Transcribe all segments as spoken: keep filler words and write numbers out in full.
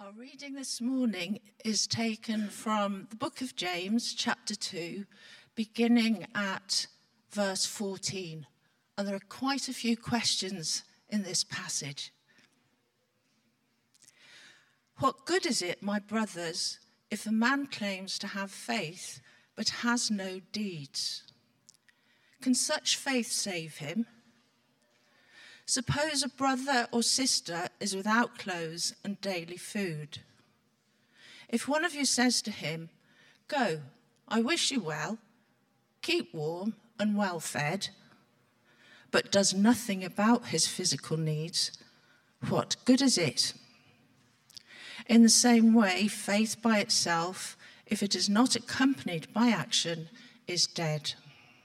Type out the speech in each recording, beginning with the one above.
Our reading this morning is taken from the book of James, chapter two, beginning at verse fourteen. And there are quite a few questions in this passage. What good is it, my brothers, if a man claims to have faith but has no deeds? Can such faith save him? Suppose a brother or sister is without clothes and daily food. If one of you says to him, "Go, I wish you well, keep warm and well fed," but does nothing about his physical needs, what good is it? In the same way, faith by itself, if it is not accompanied by action, is dead.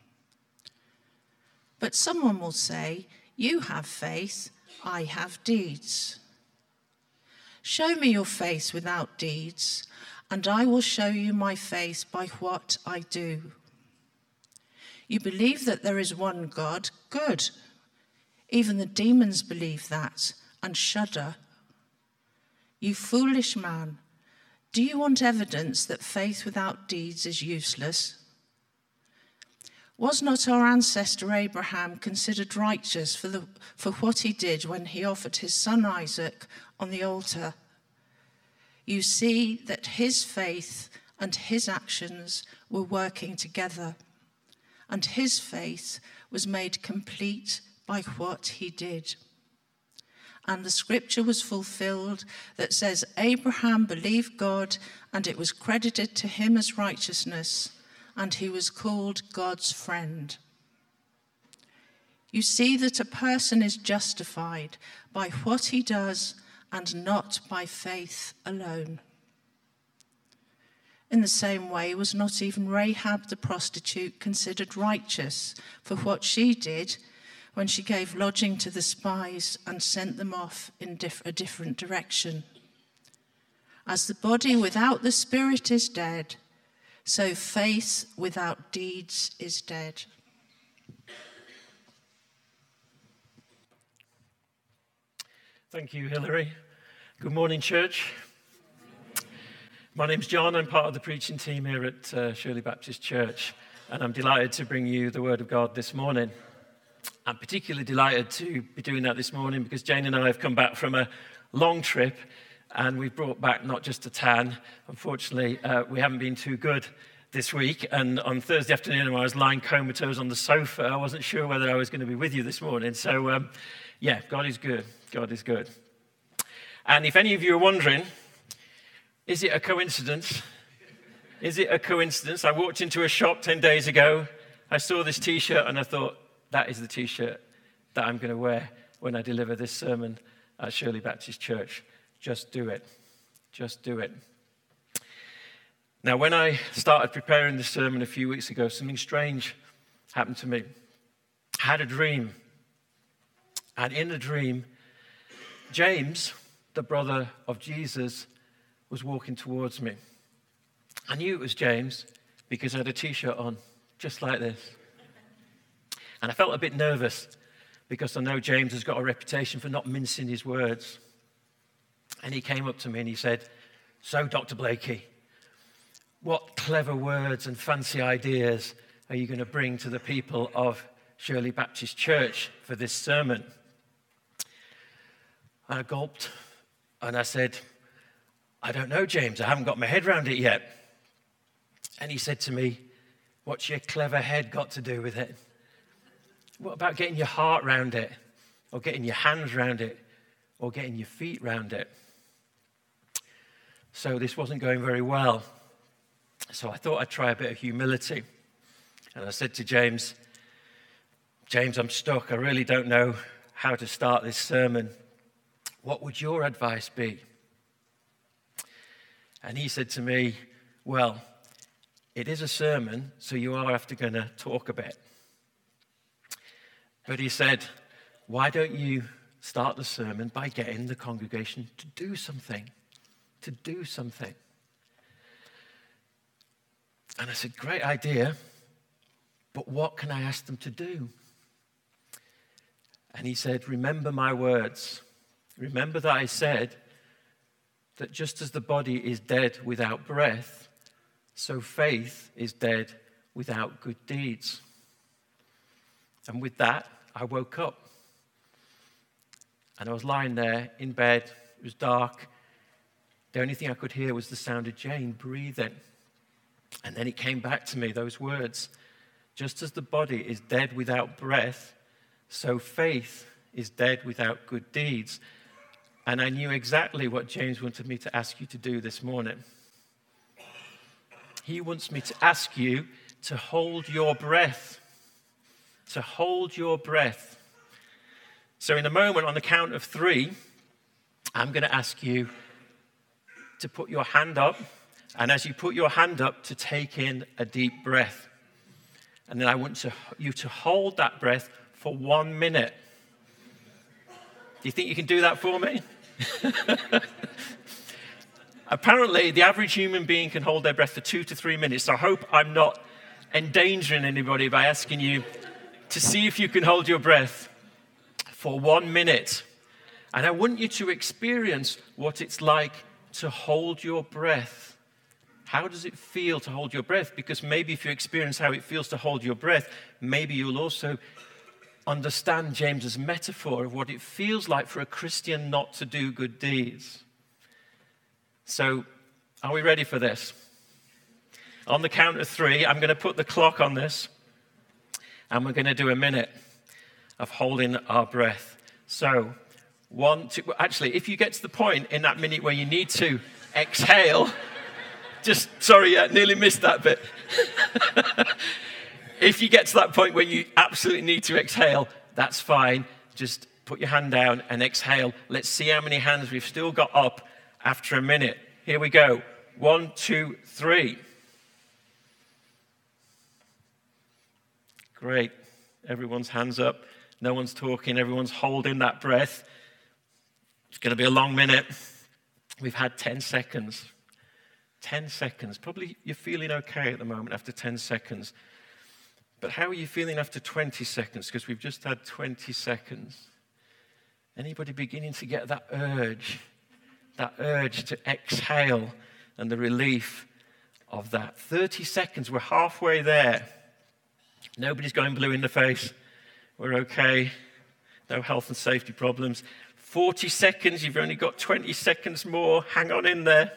But someone will say, "You have faith, I have deeds." Show me your faith without deeds, and I will show you my faith by what I do. You believe that there is one God? Good. Even the demons believe that and shudder. You foolish man, do you want evidence that faith without deeds is useless? Was not our ancestor Abraham considered righteous for, the, for what he did when he offered his son Isaac on the altar? You see that his faith and his actions were working together, and his faith was made complete by what he did. And the scripture was fulfilled that says, Abraham believed God, and it was credited to him as righteousness, and he was called God's friend. You see that a person is justified by what he does and not by faith alone. In the same way, was not even Rahab the prostitute considered righteous for what she did when she gave lodging to the spies and sent them off in diff- a different direction? As the body without the spirit is dead, so faith without deeds is dead. Thank you, Hilary. Good morning, church. My name's John. I'm part of the preaching team here at uh, Shirley Baptist Church, and I'm delighted to bring you the Word of God this morning. I'm particularly delighted to be doing that this morning because Jane and I have come back from a long trip, and we've brought back not just a tan. Unfortunately, uh, we haven't been too good this week. And on Thursday afternoon, when I was lying comatose on the sofa, I wasn't sure whether I was going to be with you this morning. So, um, yeah, God is good. God is good. And if any of you are wondering, is it a coincidence? Is it a coincidence? I walked into a shop ten days ago. I saw this T-shirt, and I thought, that is the T-shirt that I'm going to wear when I deliver this sermon at Shirley Baptist Church. Just do it. Just do it. Now, when I started preparing this sermon a few weeks ago, something strange happened to me. I had a dream. And in the dream, James, the brother of Jesus, was walking towards me. I knew it was James because I had a T-shirt on, just like this. And I felt a bit nervous because I know James has got a reputation for not mincing his words. And he came up to me and he said, "So, Doctor Blakey, what clever words and fancy ideas are you going to bring to the people of Shirley Baptist Church for this sermon?" And I gulped and I said, "I don't know, James, I haven't got my head around it yet." And he said to me, "What's your clever head got to do with it? What about getting your heart round it, or getting your hands round it, or getting your feet round it?" So this wasn't going very well. So I thought I'd try a bit of humility. And I said to James, "James, I'm stuck. I really don't know how to start this sermon. What would your advice be?" And he said to me, "Well, it is a sermon, so you are after going to talk a bit." But he said, "Why don't you start the sermon by getting the congregation to do something, to do something?" And I said, "Great idea, but what can I ask them to do?" And he said, "Remember my words. Remember that I said that just as the body is dead without breath, so faith is dead without good deeds. And with that, I woke up. And I was lying there in bed. It was dark. The only thing I could hear was the sound of Jane breathing. And then it came back to me, those words. Just as the body is dead without breath, so faith is dead without good deeds. And I knew exactly what James wanted me to ask you to do this morning. He wants me to ask you to hold your breath. To hold your breath. So in a moment, on the count of three, I'm going to ask you to put your hand up. And as you put your hand up, to take in a deep breath. And then I want to, you to hold that breath for one minute. Do you think you can do that for me? Apparently, the average human being can hold their breath for two to three minutes. So I hope I'm not endangering anybody by asking you to see if you can hold your breath for one minute. And I want you to experience what it's like to hold your breath. How does it feel to hold your breath? Because maybe if you experience how it feels to hold your breath, maybe you'll also understand James's metaphor of what it feels like for a Christian not to do good deeds. So, are we ready for this? On the count of three, I'm going to put the clock on this, and we're going to do a minute of holding our breath. So, one, two, actually, if you get to the point in that minute where you need to exhale, just, sorry, I nearly missed that bit. If you get to that point where you absolutely need to exhale, that's fine. Just put your hand down and exhale. Let's see how many hands we've still got up after a minute. Here we go. One, two, three. Great. Everyone's hands up. No one's talking. Everyone's holding that breath. It's going to be a long minute. We've had ten seconds. ten seconds. Probably you're feeling okay at the moment after ten seconds. But how are you feeling after twenty seconds? Because we've just had twenty seconds. Anybody beginning to get that urge, that urge to exhale and the relief of that? thirty seconds, we're halfway there. Nobody's going blue in the face. We're okay. No health and safety problems. forty seconds, you've only got twenty seconds more. Hang on in there.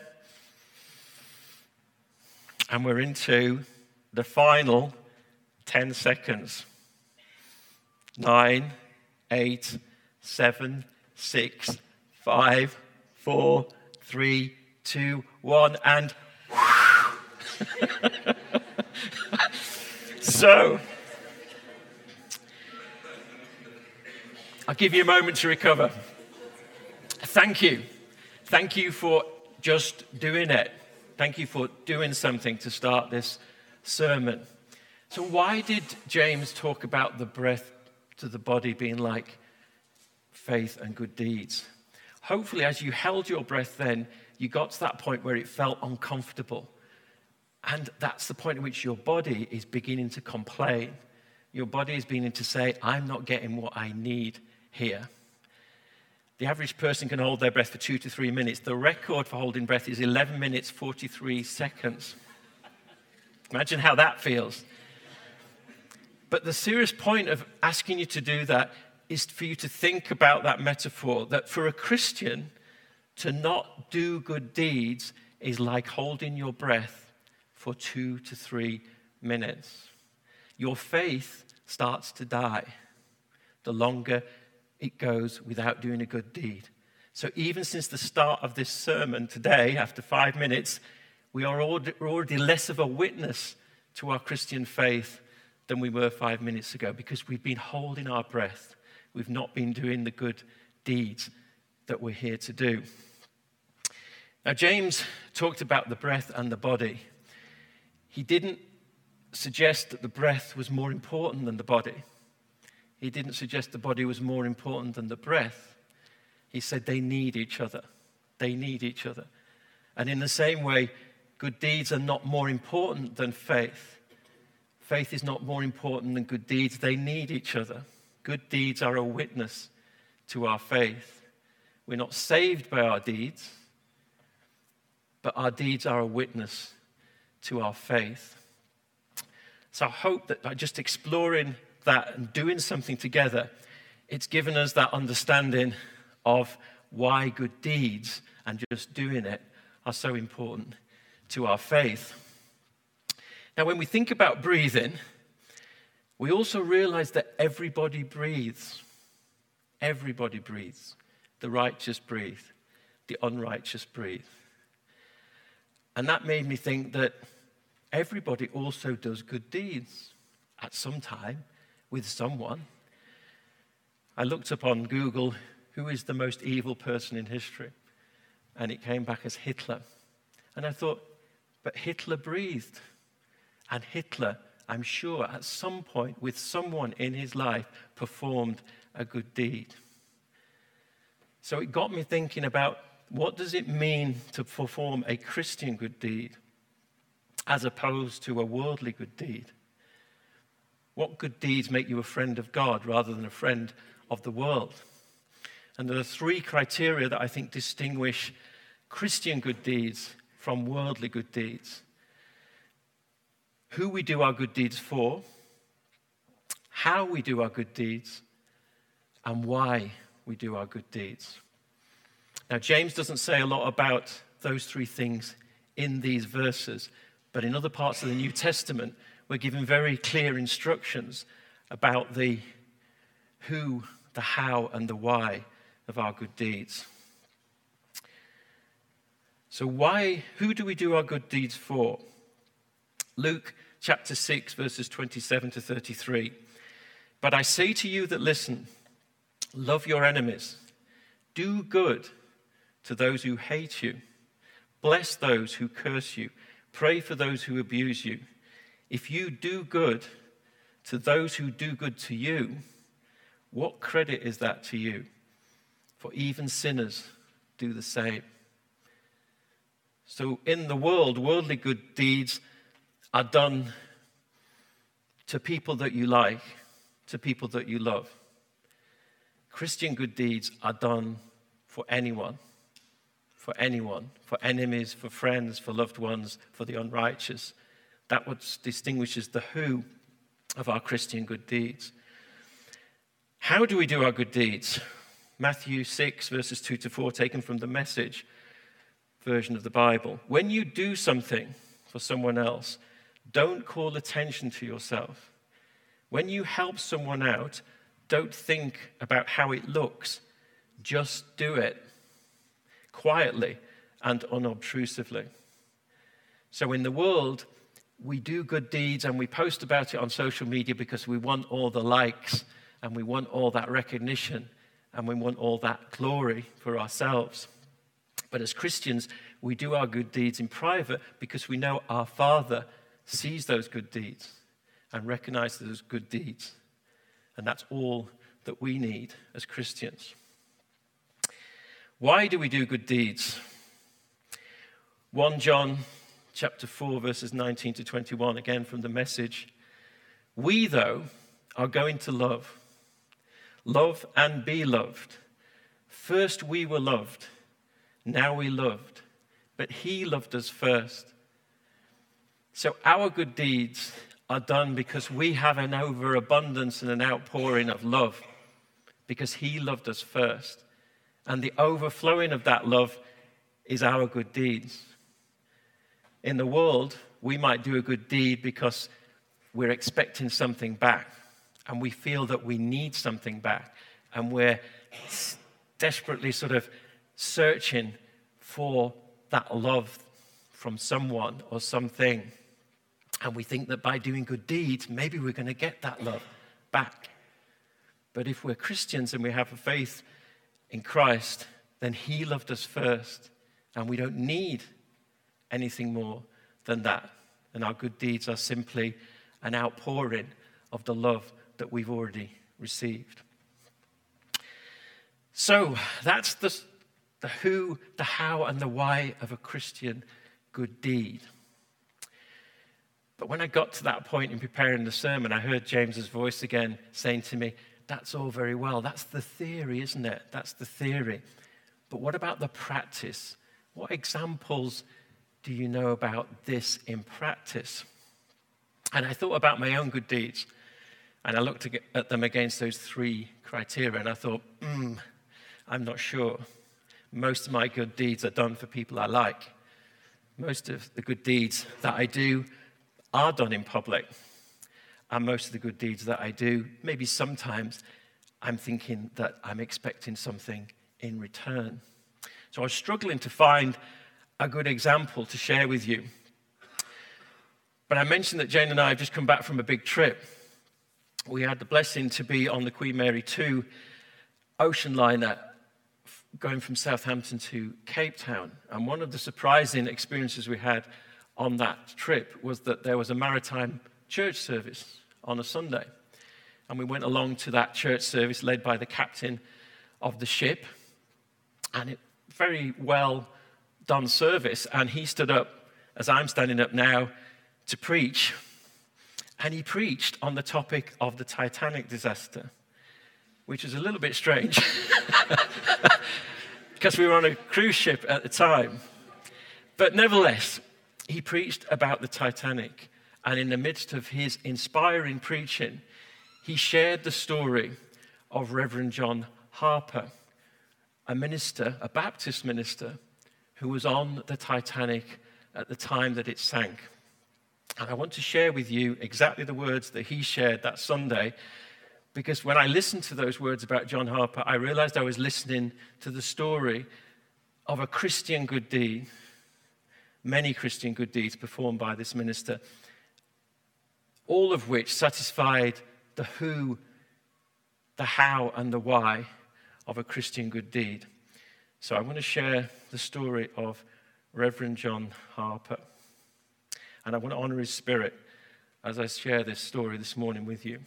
And we're into the final ten seconds. Nine, eight, seven, six, five, four, three, two, one, and so, I'll give you a moment to recover. Thank you. Thank you for just doing it. Thank you for doing something to start this sermon. So why did James talk about the breath to the body being like faith and good deeds? Hopefully, as you held your breath then, you got to that point where it felt uncomfortable. And that's the point at which your body is beginning to complain. Your body is beginning to say, I'm not getting what I need here. The average person can hold their breath for two to three minutes. The record for holding breath is eleven minutes, forty-three seconds. Imagine how that feels. But the serious point of asking you to do that is for you to think about that metaphor, that for a Christian, to not do good deeds is like holding your breath for two to three minutes. Your faith starts to die the longer it goes without doing a good deed. So even since the start of this sermon today, after five minutes, we are already less of a witness to our Christian faith than we were five minutes ago, because we've been holding our breath. We've not been doing the good deeds that we're here to do. Now, James talked about the breath and the body. He didn't suggest that the breath was more important than the body. He didn't suggest the body was more important than the breath. He said they need each other. They need each other. And in the same way, good deeds are not more important than faith. Faith is not more important than good deeds. They need each other. Good deeds are a witness to our faith. We're not saved by our deeds. but our deeds are a witness to our faith. So I hope that by just exploring that and doing something together, it's given us that understanding of why good deeds and just doing it are so important to our faith. Now, when we think about breathing, we also realize that everybody breathes. Everybody breathes. The righteous breathe. The unrighteous breathe. And that made me think that everybody also does good deeds at some time with someone. I looked up on Google, who is the most evil person in history? And it came back as Hitler. And I thought, but Hitler breathed. And Hitler, I'm sure, at some point with someone in his life, performed a good deed. So it got me thinking about, what does it mean to perform a Christian good deed as opposed to a worldly good deed? What good deeds make you a friend of God rather than a friend of the world? And there are three criteria that I think distinguish Christian good deeds from worldly good deeds. Who we do our good deeds for, how we do our good deeds, and why we do our good deeds. Now, James doesn't say a lot about those three things in these verses, but in other parts of the New Testament, we're given very clear instructions about the who, the how, and the why of our good deeds. So why, who do we do our good deeds for? Luke chapter six, verses twenty-seven to thirty-three. But I say to you that listen, love your enemies, do good to those who hate you, bless those who curse you, pray for those who abuse you. If you do good to those who do good to you, what credit is that to you? For even sinners do the same. So in the world, worldly good deeds are done to people that you like, to people that you love. Christian good deeds are done for anyone, for anyone, for enemies, for friends, for loved ones, for the unrighteous. That's what distinguishes the who of our Christian good deeds. How do we do our good deeds? Matthew six, verses two to four, taken from the Message version of the Bible. When you do something for someone else, don't call attention to yourself. When you help someone out, don't think about how it looks. Just do it quietly and unobtrusively. So in the world, we do good deeds and we post about it on social media because we want all the likes and we want all that recognition and we want all that glory for ourselves. But as Christians, we do our good deeds in private because we know our Father sees those good deeds and recognizes those good deeds. And that's all that we need as Christians. Why do we do good deeds? First John chapter four, verses nineteen to twenty-one, again from the Message. We, though, are going to love. Love and be loved. First we were loved, now we loved, but he loved us first. So our good deeds are done because we have an overabundance and an outpouring of love, because he loved us first. And the overflowing of that love is our good deeds. In the world, we might do a good deed because we're expecting something back, and we feel that we need something back, and we're desperately sort of searching for that love from someone or something. And we think that by doing good deeds, maybe we're going to get that love back. But if we're Christians and we have a faith in Christ, then he loved us first, and we don't need anything more than that. And our good deeds are simply an outpouring of the love that we've already received. So that's the, the who, the how, and the why of a Christian good deed. But when I got to that point in preparing the sermon, I heard James's voice again saying to me, that's all very well. That's the theory, isn't it? That's the theory. But what about the practice? What examples do you know about this in practice? And I thought about my own good deeds, and I looked at them against those three criteria, and I thought, hmm, I'm not sure. Most of my good deeds are done for people I like. Most of the good deeds that I do are done in public. And most of the good deeds that I do, maybe sometimes I'm thinking that I'm expecting something in return. So I was struggling to find a good example to share with you. But I mentioned that Jane and I have just come back from a big trip. We had the blessing to be on the Queen Mary two ocean liner going from Southampton to Cape Town. And one of the surprising experiences we had on that trip was that there was a maritime church service on a Sunday. And we went along to that church service led by the captain of the ship. And it very well done service. And he stood up, as I'm standing up now, to preach. And he preached on the topic of the Titanic disaster, which was a little bit strange because we were on a cruise ship at the time. But nevertheless, he preached about the Titanic. And in the midst of his inspiring preaching, he shared the story of Reverend John Harper, a minister, a Baptist minister, who was on the Titanic at the time that it sank. And I want to share with you exactly the words that he shared that Sunday, because when I listened to those words about John Harper, I realized I was listening to the story of a Christian good deed, many Christian good deeds performed by this minister, all of which satisfied the who, the how, and the why of a Christian good deed. So I want to share the story of Reverend John Harper. And I want to honor his spirit as I share this story this morning with you.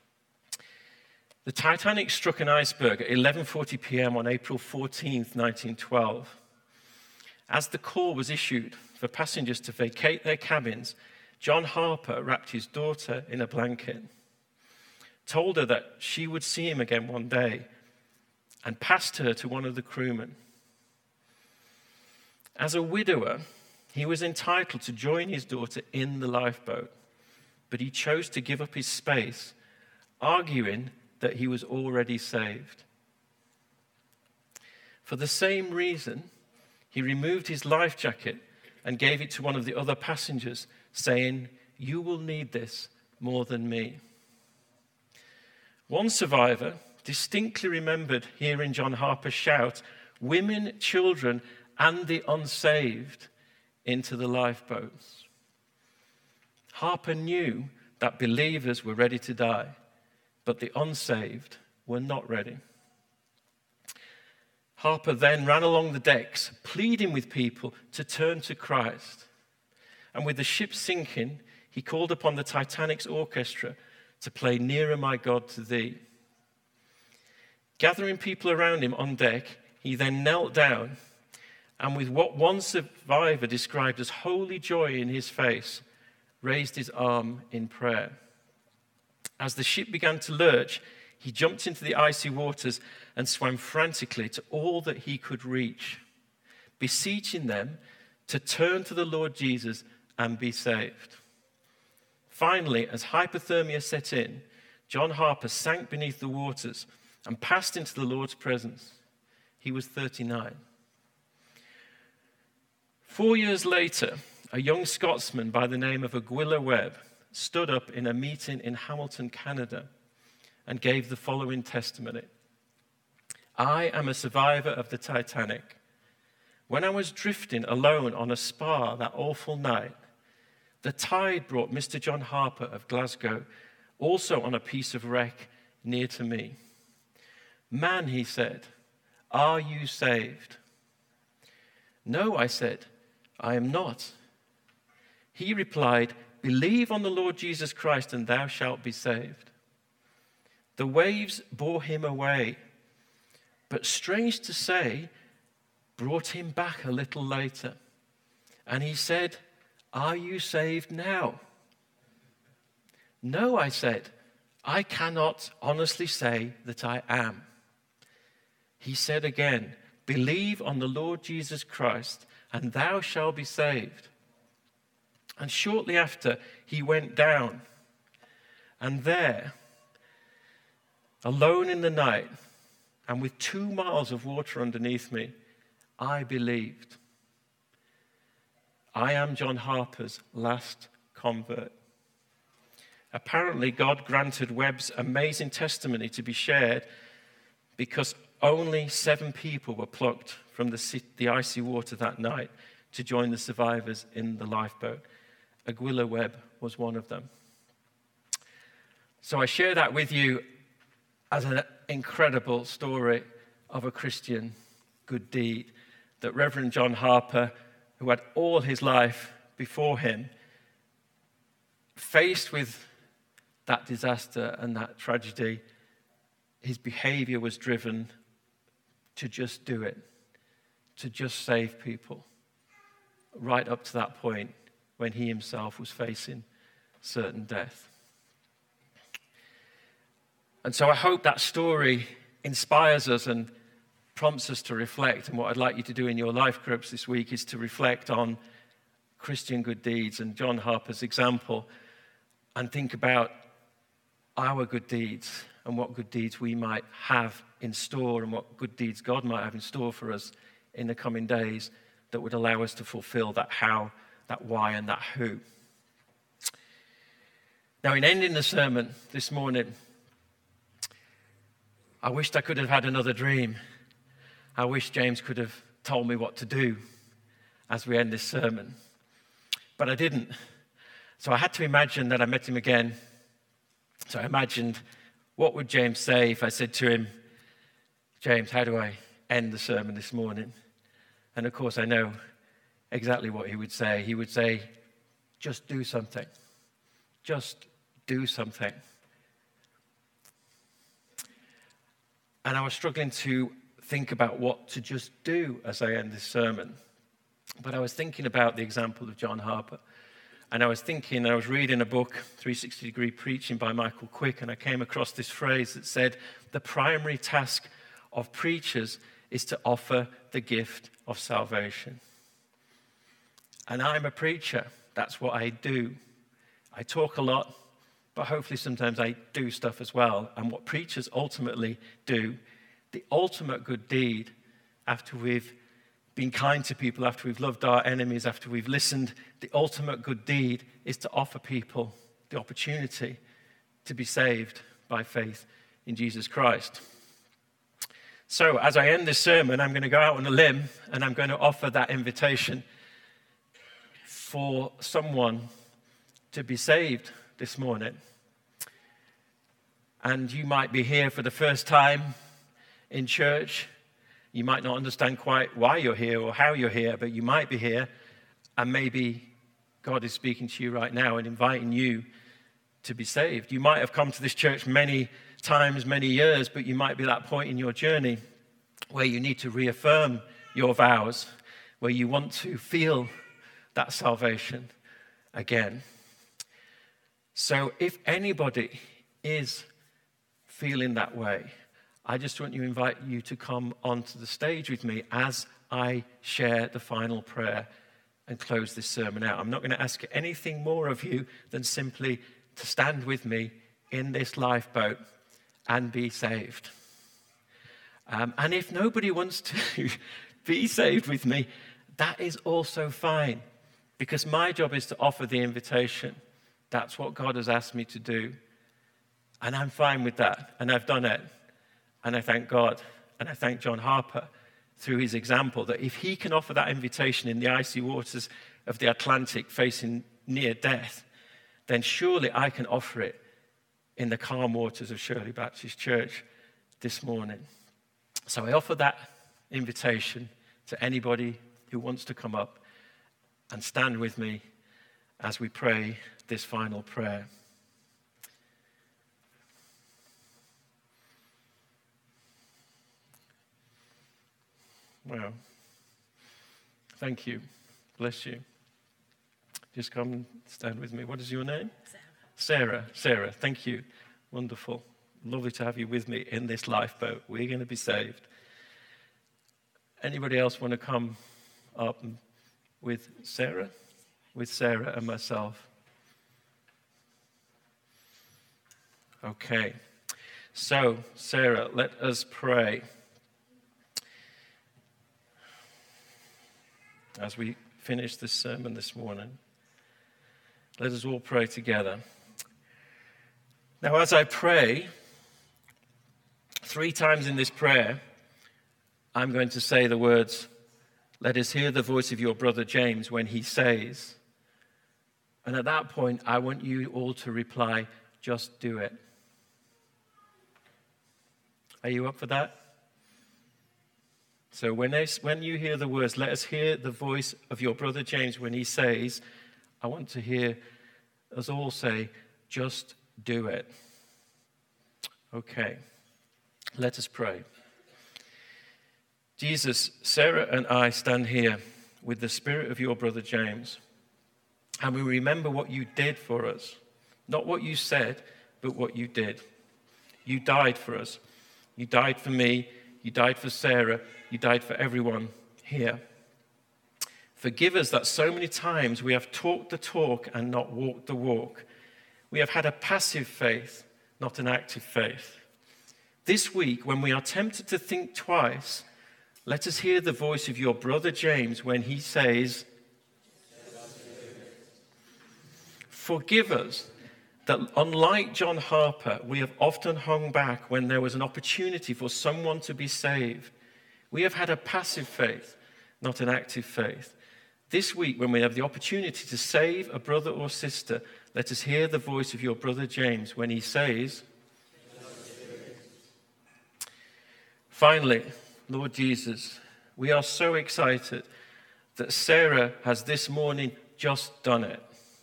The Titanic struck an iceberg at eleven forty p.m. on April fourteenth, nineteen twelve. As the call was issued for passengers to vacate their cabins, John Harper wrapped his daughter in a blanket, told her that she would see him again one day, and passed her to one of the crewmen. As a widower, he was entitled to join his daughter in the lifeboat, but he chose to give up his space, arguing that he was already saved. For the same reason, he removed his life jacket and gave it to one of the other passengers, saying, "You will need this more than me." One survivor distinctly remembered hearing John Harper shout, "Women, children, and the unsaved into the lifeboats." Harper knew that believers were ready to die, but the unsaved were not ready. Harper then ran along the decks, pleading with people to turn to Christ. And with the ship sinking, he called upon the Titanic's orchestra to play "Nearer, My God, to Thee." Gathering people around him on deck, he then knelt down and, with what one survivor described as holy joy in his face, raised his arm in prayer. As the ship began to lurch, he jumped into the icy waters and swam frantically to all that he could reach, beseeching them to turn to the Lord Jesus and be saved. Finally, as hypothermia set in, John Harper sank beneath the waters and passed into the Lord's presence. He was thirty-nine. Four years later, a young Scotsman by the name of Aguila Webb stood up in a meeting in Hamilton, Canada, and gave the following testimony. "I am a survivor of the Titanic. When I was drifting alone on a spar that awful night, the tide brought Mister John Harper of Glasgow, also on a piece of wreck near to me. 'Man,' he said, 'are you saved?' 'No,' I said, 'I am not.' He replied, 'Believe on the Lord Jesus Christ and thou shalt be saved.' The waves bore him away, but strange to say, brought him back a little later. And he said, 'Are you saved now?' 'No,' I said, 'I cannot honestly say that I am.' He said again, Believe on the Lord Jesus Christ, and thou shalt be saved. And shortly after, he went down, and there, alone in the night, and with two miles of water underneath me, I believed. I am John Harper's last convert. Apparently, God granted Webb's amazing testimony to be shared because only seven people were plucked from the, the icy water that night to join the survivors in the lifeboat. Aguila Webb was one of them. So I share that with you as an incredible story of a Christian good deed that Reverend John Harper, who had all his life before him, faced with that disaster and that tragedy, his behavior was driven to just do it, to just save people, right up to that point when he himself was facing certain death. And so I hope that story inspires us and prompts us to reflect. And what I'd like you to do in your life groups this week is to reflect on Christian good deeds and John Harper's example, and think about our good deeds and what good deeds we might have in store and what good deeds God might have in store for us in the coming days that would allow us to fulfill that how, that why, and that who. Now, in ending the sermon this morning, I wished I could have had another dream. I wish James could have told me what to do as we end this sermon. But I didn't. So I had to imagine that I met him again. So I imagined, what would James say if I said to him, James, how do I end the sermon this morning? And of course I know exactly what he would say. He would say, just do something. Just do something. And I was struggling to think about what to just do as I end this sermon. But I was thinking about the example of John Harper. And I was thinking, I was reading a book, three sixty degree Preaching by Michael Quick, and I came across this phrase that said, the primary task of preachers is to offer the gift of salvation. And I'm a preacher. That's what I do. I talk a lot, but hopefully sometimes I do stuff as well. And what preachers ultimately do, the ultimate good deed, after we've been kind to people, after we've loved our enemies, after we've listened, the ultimate good deed is to offer people the opportunity to be saved by faith in Jesus Christ. So as I end this sermon, I'm going to go out on a limb and I'm going to offer that invitation for someone to be saved this morning. And you might be here for the first time in church. You might not understand quite why you're here or how you're here, but you might be here, and maybe God is speaking to you right now and inviting you to be saved. You might have come to this church many times, many years, but you might be at that point in your journey where you need to reaffirm your vows, where you want to feel that salvation again. So if anybody is feeling that way, I just want to invite you to come onto the stage with me as I share the final prayer and close this sermon out. I'm not going to ask anything more of you than simply to stand with me in this lifeboat and be saved. Um, and if nobody wants to be saved with me, that is also fine, because my job is to offer the invitation. That's what God has asked me to do. And I'm fine with that, and I've done it. And I thank God, and I thank John Harper through his example, that if he can offer that invitation in the icy waters of the Atlantic facing near death, then surely I can offer it in the calm waters of Shirley Baptist Church this morning. So I offer that invitation to anybody who wants to come up and stand with me as we pray this final prayer. Wow. Thank you. Bless you. Just come and stand with me. What is your name? Sarah. Sarah. Sarah, thank you. Wonderful. Lovely to have you with me in this lifeboat. We're going to be saved. Anybody else want to come up with Sarah? With Sarah and myself? Okay. So, Sarah, let us pray. As we finish this sermon this morning, let us all pray together. Now, as I pray, three times in this prayer, I'm going to say the words, "Let us hear the voice of your brother James when he says," and at that point, I want you all to reply, "Just do it." Are you up for that? So when, they, when you hear the words, "Let us hear the voice of your brother James when he says," I want to hear us all say, "Just do it." Okay, let us pray. Jesus, Sarah and I stand here with the spirit of your brother James, and we remember what you did for us. Not what you said, but what you did. You died for us. You died for me. You died for Sarah. You died for everyone here. Forgive us that so many times we have talked the talk and not walked the walk. We have had a passive faith, not an active faith. This week, when we are tempted to think twice, let us hear the voice of your brother James when he says, "Forgive us that, unlike John Harper, we have often hung back when there was an opportunity for someone to be saved. We have had a passive faith, not an active faith. This week, when we have the opportunity to save a brother or sister, let us hear the voice of your brother James when he says, finally, Lord Jesus, we are so excited that Sarah has this morning just done it.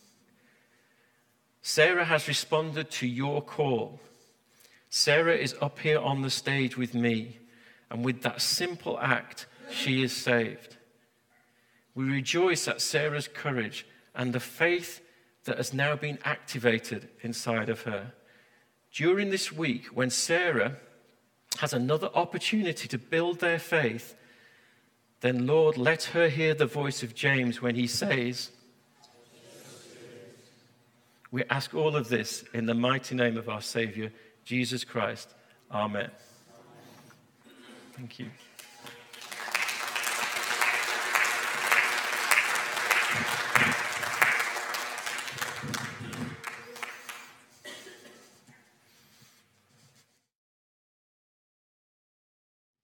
Sarah has responded to your call. Sarah is up here on the stage with me, and with that simple act, she is saved. We rejoice at Sarah's courage and the faith that has now been activated inside of her. During this week, when Sarah has another opportunity to build their faith, then Lord, let her hear the voice of James when he says, we ask all of this in the mighty name of our Savior, Jesus Christ. Amen. Thank you.